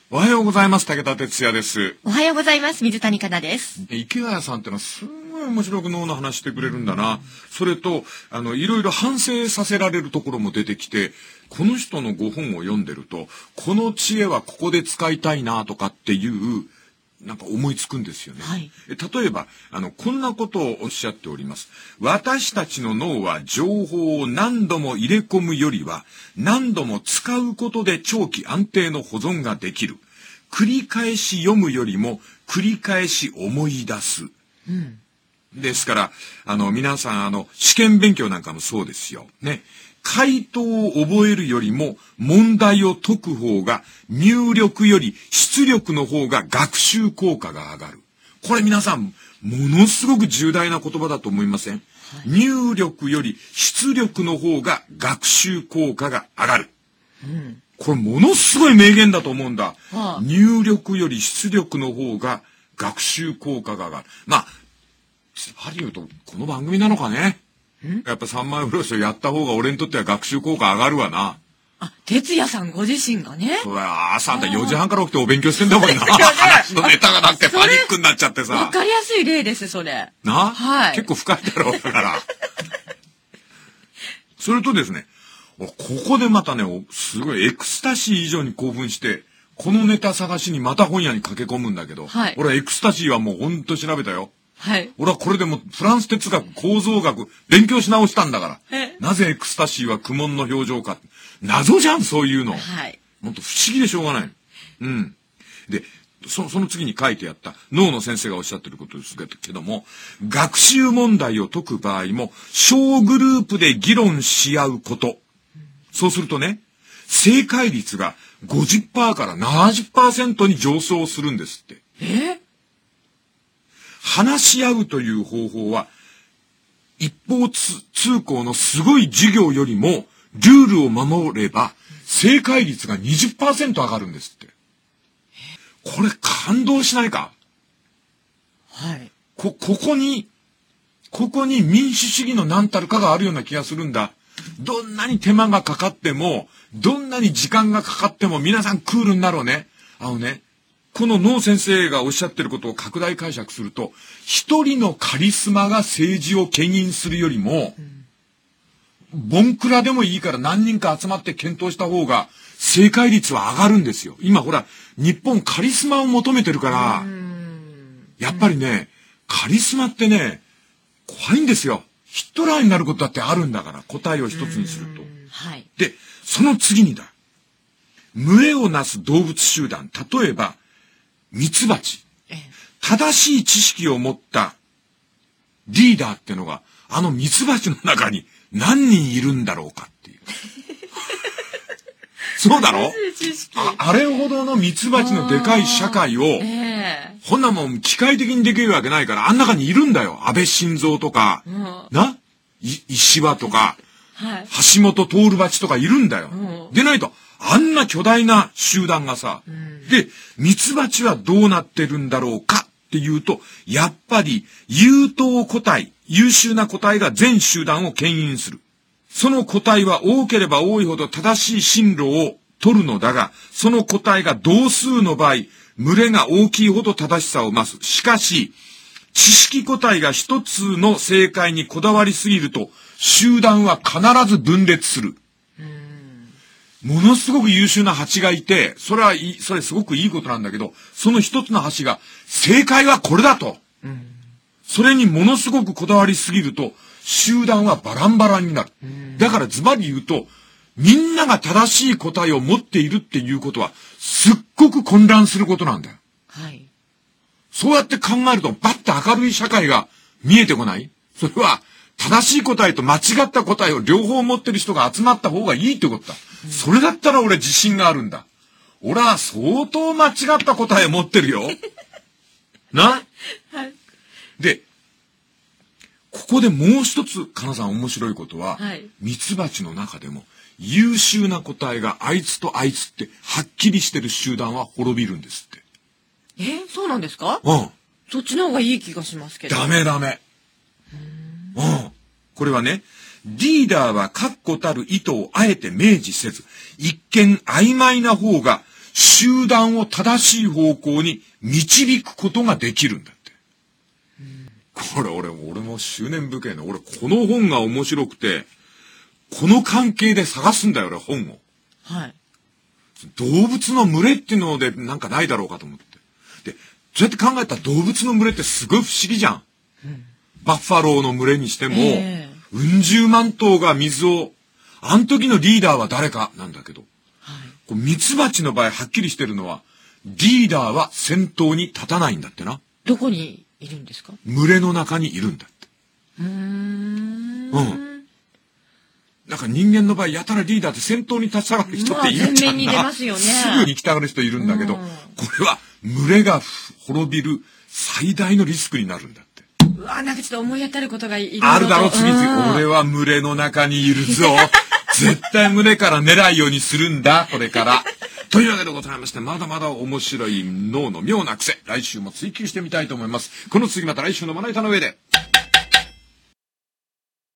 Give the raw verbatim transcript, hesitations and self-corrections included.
おはようございます。武田哲也です。 おはようございます。水谷香奈です。 池谷さんってのはすごい面白く脳の話してくれるんだな。うん、それと、あの、いろいろ反省させられるところも出てきて、この人のご本を読んでると、この知恵はここで使いたいなとかっていう、なんか思いつくんですよね。はい、例えば、あの、こんなことをおっしゃっております。私たちの脳は情報を何度も入れ込むよりは、何度も使うことで長期安定の保存ができる。繰り返し読むよりも、繰り返し思い出す。うん、ですから、あの、皆さん、あの、試験勉強なんかもそうですよ。ね。回答を覚えるよりも問題を解く方が入力より出力の方が学習効果が上がる。これ皆さんものすごく重大な言葉だと思いません？はい、入力より出力の方が学習効果が上がる。うん、これものすごい名言だと思うんだ。はあ、入力より出力の方が学習効果が上がる。まあ、はり言うとこの番組なのかね。やっぱ三枚おろしをやった方が俺にとっては学習効果上がるわな。 あ、哲也さんご自身がね。 そうだよ、朝あんたよじはんから起きてお勉強してんだもんな。話のネタがなくてパニックになっちゃってさ。 わかりやすい例です、それ。 な、はい、結構深いだろう、だから。それとですね、ここでまたね、すごいエクスタシー以上に興奮して、このネタ探しにまた本屋に駆け込むんだけど、はい、俺はエクスタシーはもうほんと調べたよ。はい。俺はこれでもフランス哲学、構造学、勉強し直したんだから。なぜエクスタシーは苦悶の表情か。謎じゃん、そういうの。はい。もっと不思議でしょうがない。うん。で、そ, その次に書いてあった脳の先生がおっしゃってることですけども、学習問題を解く場合も、小グループで議論し合うこと。そうするとね、正解率が ごじゅっパーセント から ななじゅっパーセント に上昇するんですって。え話し合うという方法は、一方通行のすごい授業よりも、ルールを守れば、正解率が にじゅっパーセント 上がるんですって。これ感動しないか？はい。こ、ここに、ここに民主主義の何たるかがあるような気がするんだ。どんなに手間がかかっても、どんなに時間がかかっても、皆さんクールになろうね。あのね、この脳先生がおっしゃってることを拡大解釈すると、一人のカリスマが政治を牽引するよりも、うん、ボンクラでもいいから何人か集まって検討した方が正解率は上がるんですよ。今ほら、日本カリスマを求めてるから、やっぱりね、カリスマってね、怖いんですよ。ヒットラーになることだってあるんだから、答えを一つにすると。はい、で、その次にだ。群れをなす動物集団、例えば、ミツバチ。正しい知識を持ったリーダーってのが、あのミツバチの中に何人いるんだろうかっていう。そうだろ？ あ, あれほどのミツバチのでかい社会を、えー、こんなもん機械的にできるわけないから、あん中にいるんだよ。安倍晋三とか、うん、な、石破とか、はい、橋本徹バチとかいるんだよ。うん、でないと、あんな巨大な集団がさ、うん、で、ミツバチはどうなってるんだろうかっていうと、やっぱり優等個体、優秀な個体が全集団を牽引する。その個体は多ければ多いほど正しい進路を取るのだが、その個体が同数の場合、群れが大きいほど正しさを増す。しかし、知識個体が一つの正解にこだわりすぎると、集団は必ず分裂する。ものすごく優秀な蜂がいて、それはいい、それすごくいいことなんだけど、その一つの蜂が、正解はこれだと。うん、それにものすごくこだわりすぎると、集団はバランバランになる。うん、だからズバリ言うと、みんなが正しい答えを持っているっていうことは、すっごく混乱することなんだよ。はい。そうやって考えると、バッと明るい社会が見えてこない？それは、正しい答えと間違った答えを両方持ってる人が集まった方がいいってことだ。うん、それだったら俺自信があるんだ。俺は相当間違った答え持ってるよ。な？はい。で、ここでもう一つ、かなさん面白いことは、はい、ミツバチの中でも優秀な個体があいつとあいつってはっきりしてる集団は滅びるんですって。 え、そうなんですか？ うん。 そっちの方がいい気がしますけど。 ダメダメ。うん。これはね、リーダーは確固たる意図をあえて明示せず、一見曖昧な方が集団を正しい方向に導くことができるんだって。うん、これ俺、俺も執念深いな。俺この本が面白くて、この関係で探すんだよ、俺本を。 はい。 動物の群れっていうのでなんかないだろうかと思って。で、そうやって考えたら動物の群れってすごい不思議じゃん。うん、バッファローの群れにしても、えー、うん十万頭が水を、あの時のリーダーは誰かなんだけど、はい、こうミツバチの場合はっきりしてるのは、リーダーは先頭に立たないんだってな。 どこにいるんですか？ 群れの中にいるんだって。 うーん。 うん。なんか人間の場合、やたらリーダーって先頭に立ち上がる人っているじゃんな。 まあ、前面に出ますよね。 すぐに行きたがる人いるんだけど、これは群れが滅びる最大のリスクになるんだって。 うわ、なんかちょっと思い当たることがいろいろとあるだろ、次々。俺は群れの中にいるぞ。絶対群れから狙いようにするんだ、これから。というわけでございまして、まだまだ面白い脳の妙な癖、来週も追求してみたいと思います。この次また来週のまな板の上で。